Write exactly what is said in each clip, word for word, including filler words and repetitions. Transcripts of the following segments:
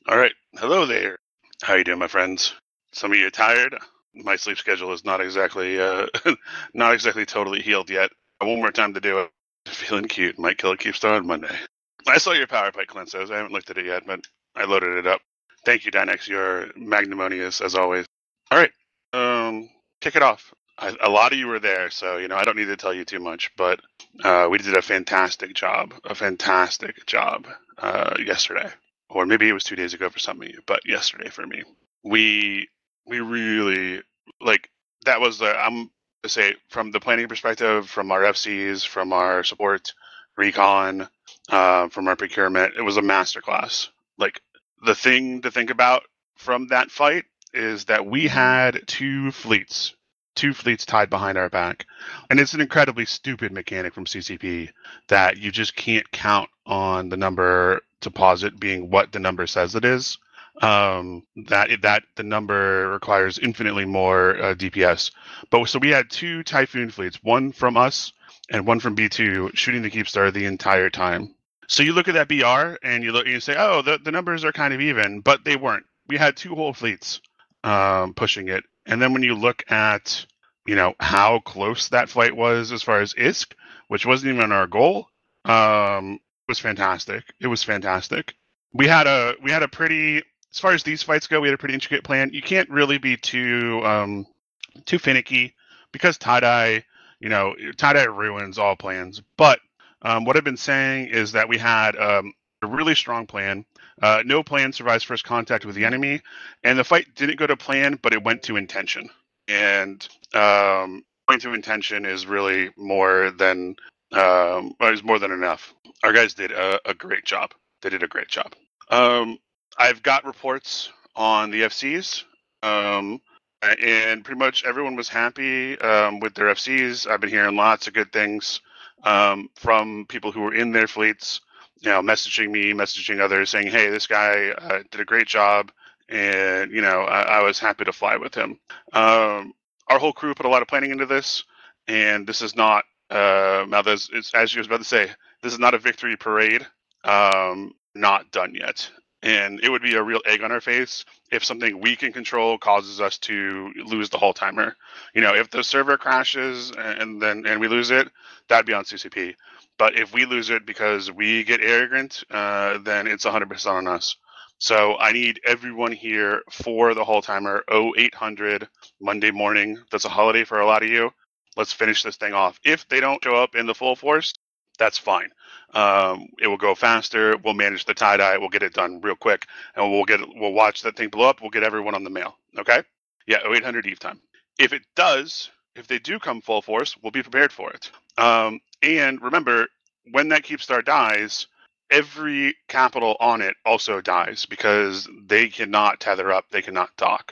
All right. Hello there. How you doing, my friends? Some of you are tired. My sleep schedule is not exactly uh, not exactly totally healed yet. One more time to do it. Feeling cute. Might kill a Keepstar on Monday. I saw your PowerPoint, Clinsos. I haven't looked at it yet, but I loaded it up. Thank you, Dynex. You're magnanimous as always. All right. Um, kick it off. I, a lot of you were there, so you know I don't need to tell you too much, but uh, we did a fantastic job. A fantastic job uh, yesterday. Or maybe it was two days ago for some of you, but yesterday for me, we we really like that was the I'm to say from the planning perspective, from our F Cs, from our support, recon, uh, from our procurement, it was a masterclass. Like the thing to think about from that fight is that we had two fleets, two fleets tied behind our back, and it's an incredibly stupid mechanic from C C P that you just can't count on the number to pause it being what the number says it is. Um, that that the number requires infinitely more uh, D P S. But so we had two Typhoon fleets, one from us and one from B two, shooting the Keepstar the entire time. So you look at that B R and you look and you say, oh, the, the numbers are kind of even, but they weren't. We had two whole fleets um, pushing it. And then when you look at, you know, how close that fight was as far as I S K, which wasn't even our goal, um, it was fantastic. It was fantastic. We had a we had a pretty as far as these fights go, we had a pretty intricate plan. You can't really be too um, too finicky because tie-dye, you know, tie-dye ruins all plans. But um, what I've been saying is that we had um, a really strong plan. Uh, no plan survives first contact with the enemy, and the fight didn't go to plan, but it went to intention. And um, going to intention is really more than um, is more than enough. Our guys did a, a great job. They did a great job. Um, I've got reports on the F Cs. Um, and pretty much everyone was happy um, with their F Cs. I've been hearing lots of good things um, from people who were in their fleets, you know, messaging me, messaging others, saying, "Hey, this guy uh, did a great job, and you know, I, I was happy to fly with him." Um, our whole crew put a lot of planning into this, and this is not uh, now. This is, as you was about to say, this is not a victory parade. Um, not done yet. And it would be a real egg on our face if something we can control causes us to lose the whole timer. You know, if the server crashes and then and we lose it, that'd be on C C P. But if we lose it because we get arrogant, uh, then it's one hundred percent on us. So I need everyone here for the whole timer, oh eight hundred Monday morning. That's a holiday for a lot of you. Let's finish this thing off. If they don't show up in the full force, that's fine. Um, it will go faster. We'll manage the tie dye. We'll get it done real quick, and we'll get we'll watch that thing blow up. We'll get everyone on the mail. Okay? Yeah, oh eight hundred Eve time. If it does, if they do come full force, we'll be prepared for it. Um, and remember, when that Keepstar dies, every capital on it also dies because they cannot tether up. They cannot dock.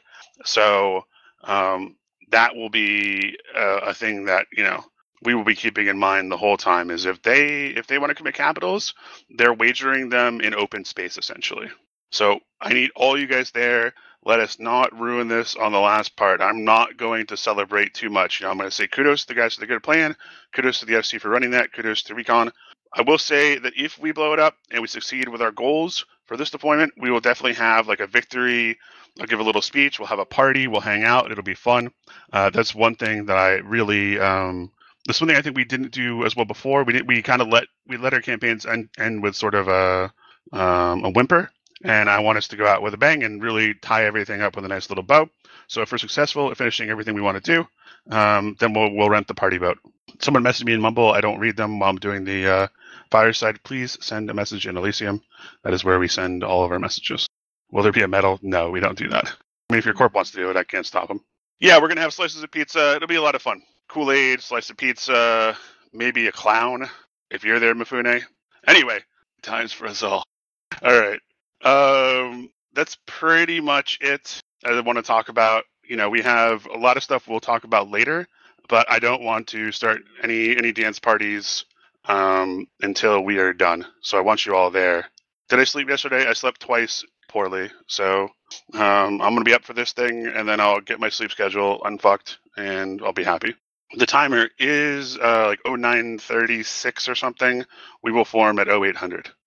So um, that will be a, a thing that you know we will be keeping in mind the whole time is if they if they want to commit capitals, they're wagering them in open space essentially. So I need all you guys there. Let us not ruin this on the last part. I'm not going to celebrate too much. You know, I'm going to say kudos to the guys for the good plan. Kudos to the F C for running that. Kudos to Recon. I will say that if we blow it up and we succeed with our goals for this deployment, we will definitely have like a victory. I'll give a little speech. We'll have a party. We'll hang out. It'll be fun. Uh, that's one thing that I really um, that's one thing I think we didn't do as well before. We did we kind of let we let our campaigns end, end with sort of a um, a whimper, and I want us to go out with a bang and really tie everything up with a nice little bow. So if we're successful at finishing everything we want to do, um, then we'll we'll rent the party boat. Someone messaged me in Mumble. I don't read them while I'm doing the uh, fireside. Please send a message in Elysium. That is where we send all of our messages. Will there be a medal? No, we don't do that. I mean, if your corp wants to do it, I can't stop them. Yeah, we're gonna have slices of pizza. It'll be a lot of fun. Kool-Aid, slice of pizza, maybe a clown if you're there, Mifune. Anyway, times for us all. All right. Um, that's pretty much it. I want to talk about, you know, we have a lot of stuff we'll talk about later, but I don't want to start any any dance parties um, until we are done. So I want you all there. Did I sleep yesterday? I slept twice poorly. So um, I'm going to be up for this thing, and then I'll get my sleep schedule unfucked, and I'll be happy. The timer is uh, like oh nine thirty-six or something. We will form at oh eight hundred.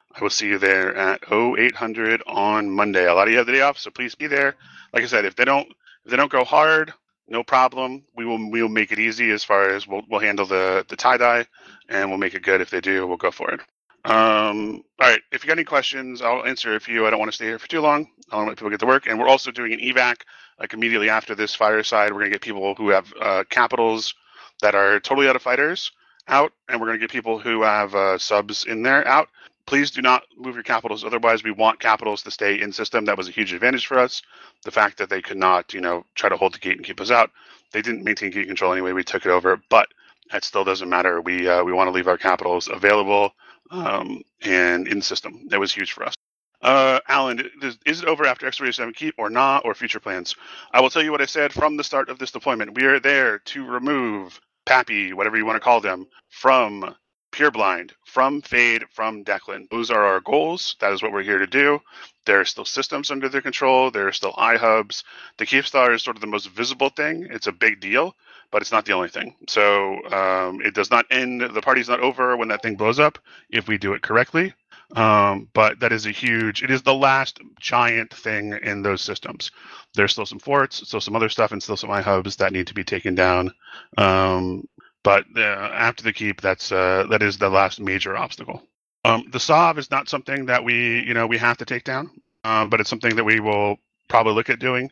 I will see you there at oh eight hundred on Monday. A lot of you have the day off, so please be there. Like I said, if they don't if they don't go hard, no problem. We will we will make it easy as far as we'll we'll handle the the tie dye, and we'll make it good. If they do, we'll go for it. Um, all right. If you got any questions, I'll answer a few. I don't want to stay here for too long. I want to let people get to work. And we're also doing an evac like immediately after this fireside. We're gonna get people who have uh, capitals that are totally out of fighters out, and we're gonna get people who have uh, subs in there out. Please do not move your capitals. Otherwise, we want capitals to stay in system. That was a huge advantage for us. The fact that they could not, you know, try to hold the gate and keep us out. They didn't maintain gate control anyway. We took it over, but that still doesn't matter. We uh, we want to leave our capitals available um, and in system. That was huge for us. Uh, Alan, is, is it over after X forty-seven keep or not, or future plans? I will tell you what I said from the start of this deployment. We are there to remove Pappy, whatever you want to call them, from Pureblind, from Fade, from Declan. Those are our goals. That is what we're here to do. There are still systems under their control. There are still iHubs. The Keepstar is sort of the most visible thing. It's a big deal, but it's not the only thing. So um, it does not end. The party's not over when that thing blows up if we do it correctly. Um, but that is a huge, it is the last giant thing in those systems. There's still some forts, still some other stuff, and still some iHubs that need to be taken down. Um, but uh, after the keep, that's uh, that is the last major obstacle. Um, the Sov is not something that we, you know, we have to take down, uh, but it's something that we will probably look at doing.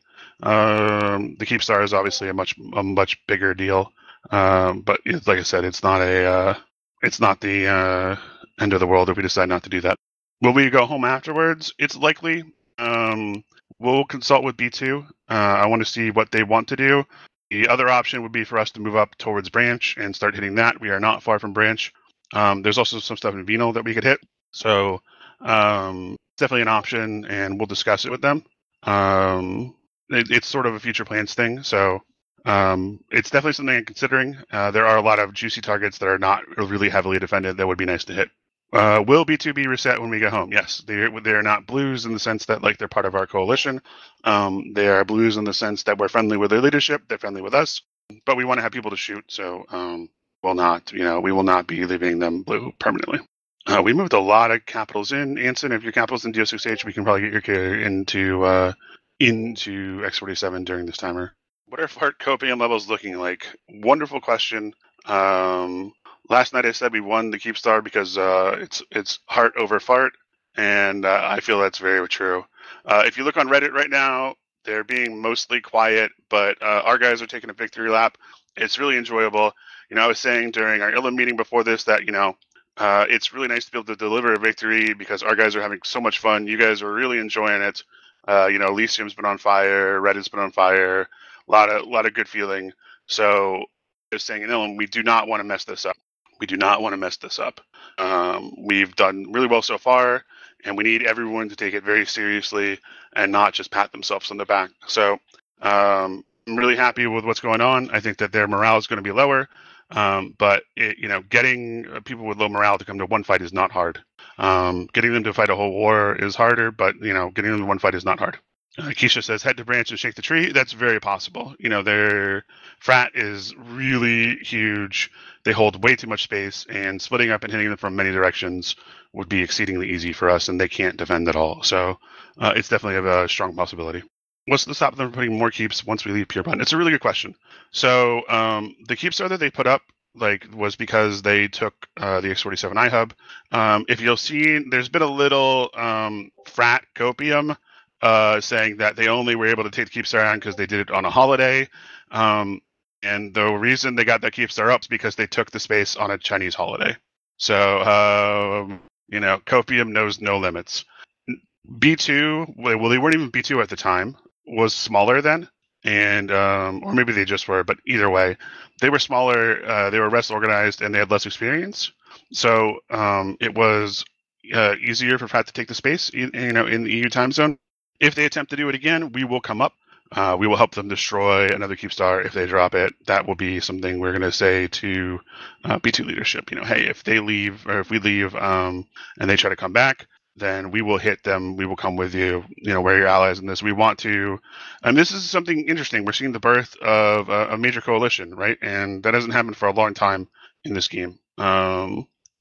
Um, the Keepstar is obviously a much a much bigger deal, um, but it's, like I said, it's not a uh, it's not the uh, end of the world if we decide not to do that. Will we go home afterwards? It's likely. Um, we'll consult with B two. Uh, I want to see what they want to do. The other option would be for us to move up towards Branch and start hitting that. We are not far from Branch. Um, there's also some stuff in Venal that we could hit. So um, definitely an option, and we'll discuss it with them. Um, it, it's sort of a future plans thing. So um, it's definitely something I'm considering. Uh, there are a lot of juicy targets that are not really heavily defended that would be nice to hit. Uh, will B two be reset when we get home? Yes, they're they're not blues in the sense that like they're part of our coalition. Um, they are blues in the sense that we're friendly with their leadership. They're friendly with us, but we want to have people to shoot. So um, we'll not, you know, we will not be leaving them blue permanently. Uh, we moved a lot of capitals in. Anson, if your capital's in D O six H, we can probably get your carrier into uh, into X forty-seven during this timer. What are fart copium levels looking like? Wonderful question. Um, Last night I said we won the Keepstar because uh, it's it's heart over fart, and uh, I feel that's very true. Uh, if you look on Reddit right now, they're being mostly quiet, but uh, our guys are taking a victory lap. It's really enjoyable. You know, I was saying during our I L M meeting before this that, you know, uh, it's really nice to be able to deliver a victory because our guys are having so much fun. You guys are really enjoying it. Uh, you know, Elysium's been on fire, Reddit's been on fire, a lot of, lot of good feeling. So I was saying, you know, we do not want to mess this up. We do not want to mess this up. Um, we've done really well so far, and we need everyone to take it very seriously and not just pat themselves on the back. So um, I'm really happy with what's going on. I think that their morale is going to be lower, um, but it, you know, getting people with low morale to come to one fight is not hard. Um, getting them to fight a whole war is harder, but you know, getting them to one fight is not hard. Uh, Keisha says, head to Branch and shake the tree. That's very possible. You know, their frat is really huge. They hold way too much space, and splitting up and hitting them from many directions would be exceedingly easy for us, and they can't defend at all. So uh, it's definitely a strong possibility. What's to stop them from putting more keeps once we leave Purebond? It's a really good question. So um, the Keepstar that they put up like was because they took uh, the X forty-seven iHub. Um, if you'll see, there's been a little um, frat copium uh, saying that they only were able to take the Keepstar on because they did it on a holiday. Um, and the reason they got that Keepstar up is because they took the space on a Chinese holiday. So, um, you know, copium knows no limits. B two, well, they weren't even B two at the time, was smaller then. And, um, or maybe they just were, but either way, they were smaller, uh, they were less organized, and they had less experience. So um, it was uh, easier for Fat to take the space, you, you know, in the E U time zone. If they attempt to do it again, we will come up. Uh, we will help them destroy another Keepstar if they drop it. That will be something we're going to say to uh, B two leadership. You know, hey, if they leave, or if we leave um, and they try to come back, then we will hit them. We will come with you. You know, we're your allies in this. We want to, and this is something interesting. We're seeing the birth of a, a major coalition, right? And that hasn't happened for a long time in this game. Um,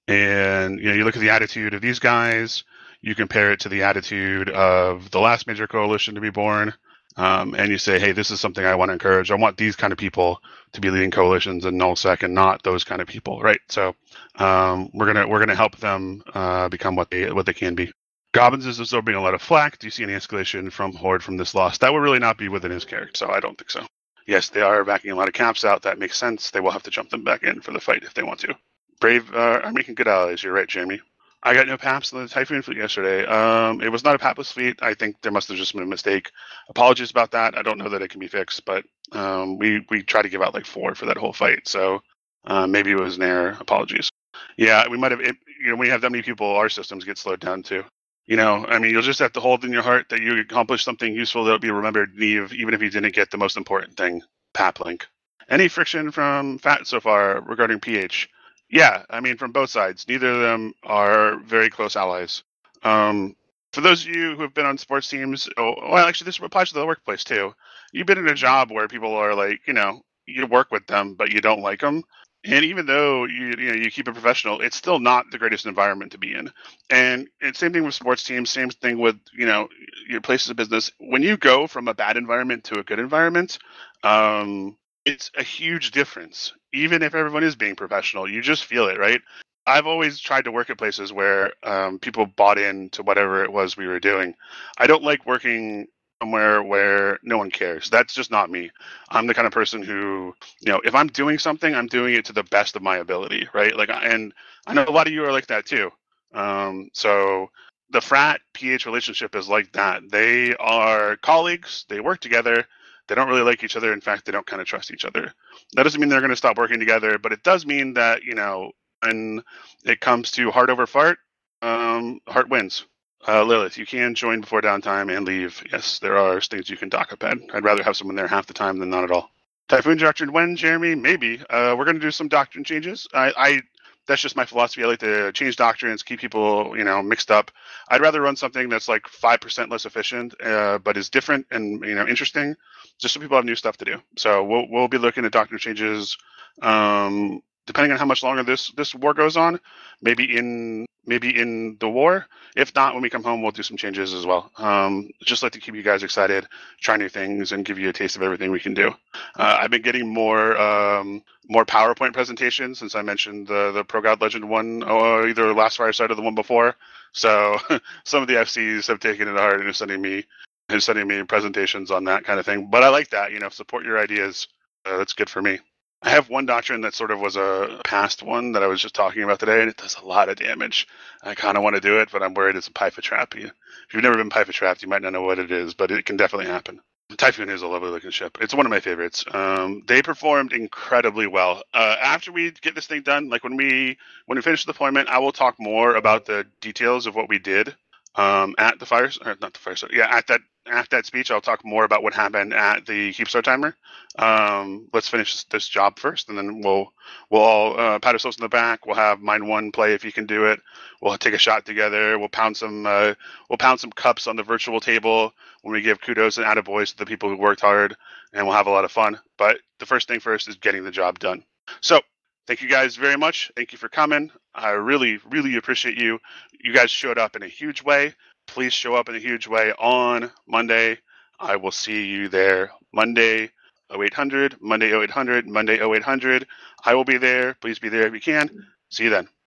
And you know, you look at the attitude of these guys, you compare it to the attitude of the last major coalition to be born, um, and you say, hey, this is something I want to encourage. I want these kind of people to be leading coalitions in nullsec and not those kind of people, right? So um, we're gonna we're gonna help them uh, become what they what they can be. Gobbins is absorbing a lot of flack. Do you see any escalation from Horde from this loss? That would really not be within his character, so I don't think so. Yes, they are backing a lot of caps out. That makes sense. They will have to jump them back in for the fight if they want to. Brave uh, are making good allies. You're right, Jamie. I got no paps in the Typhoon fleet yesterday. Um, it was not a papless fleet. I think there must have just been a mistake. Apologies about that. I don't know that it can be fixed, but um, we we tried to give out like four for that whole fight, so uh, maybe it was an error. Apologies. Yeah, we might have. It, you know, when you have that many people, our systems get slowed down too. You know, I mean, you'll just have to hold in your heart that you accomplished something useful that'll be remembered, even if you didn't get the most important thing, Paplink. Any friction from Fat so far regarding P H? Yeah, I mean, from both sides. Neither of them are very close allies. Um, for those of you who have been on sports teams, oh, well, actually, this applies to the workplace too. You've been in a job where people are like, you know, you work with them, but you don't like them. And even though you you know you keep it professional, it's still not the greatest environment to be in. And it's same thing with sports teams, same thing with you know your places of business. When you go from a bad environment to a good environment, um, it's a huge difference. Even if everyone is being professional, you just feel it, right? I've always tried to work at places where um, people bought into whatever it was we were doing. I don't like working somewhere where no one cares. That's just not me. I'm the kind of person who, you know, if I'm doing something, I'm doing it to the best of my ability, right? Like, and I know a lot of you are like that too. Um, so the frat P H relationship is like that. They are colleagues. They work together. They don't really like each other. In fact, they don't kind of trust each other. That doesn't mean they're going to stop working together, but it does mean that, you know, when it comes to heart over fart, um, heart wins. Uh, Lilith, you can join before downtime and leave. Yes, there are things you can dock up at. I'd rather have someone there half the time than not at all. Typhoon doctrine when, Jeremy? Maybe. Uh, we're going to do some doctrine changes. I, I that's just my philosophy. I like to change doctrines, keep people, you know, mixed up. I'd rather run something that's like five percent less efficient, uh, but is different and you know interesting, just so people have new stuff to do. So we'll we'll be looking at doctrine changes, um, depending on how much longer this this war goes on. Maybe in maybe in the war. If not, when we come home, we'll do some changes as well. Um, just like to keep you guys excited, try new things, and give you a taste of everything we can do. Uh, I've been getting more um, more PowerPoint presentations since I mentioned the the Pro God Legend one, or either last fireside or the one before. So some of the F Cs have taken it to heart and are sending me are sending me presentations on that kind of thing. But I like that, you know, support your ideas. Uh, that's good for me. I have one doctrine that sort of was a past one that I was just talking about today, and it does a lot of damage. I kind of want to do it, but I'm worried it's a Python trap. If you've never been Python trapped, you might not know what it is, but it can definitely happen. Typhoon is a lovely looking ship. It's one of my favorites. Um, they performed incredibly well. Uh, after we get this thing done, like when we when we finish the deployment, I will talk more about the details of what we did um, at the fire, or not the fire. Yeah, at that at that speech, I'll talk more about what happened at the Keepstar timer. Um, let's finish this job first, and then we'll we'll all uh, pat ourselves in the back. We'll have Mind One play if you can do it. We'll take a shot together. We'll pound some uh, we'll pound some cups on the virtual table when we give kudos and attaboys to the people who worked hard, and we'll have a lot of fun. But the first thing first is getting the job done. So thank you guys very much. Thank you for coming. I really, really appreciate you. You guys showed up in a huge way. Please show up in a huge way on Monday. I will see you there Monday oh eight hundred, Monday oh eight hundred, Monday oh eight hundred. I will be there. Please be there if you can. See you then.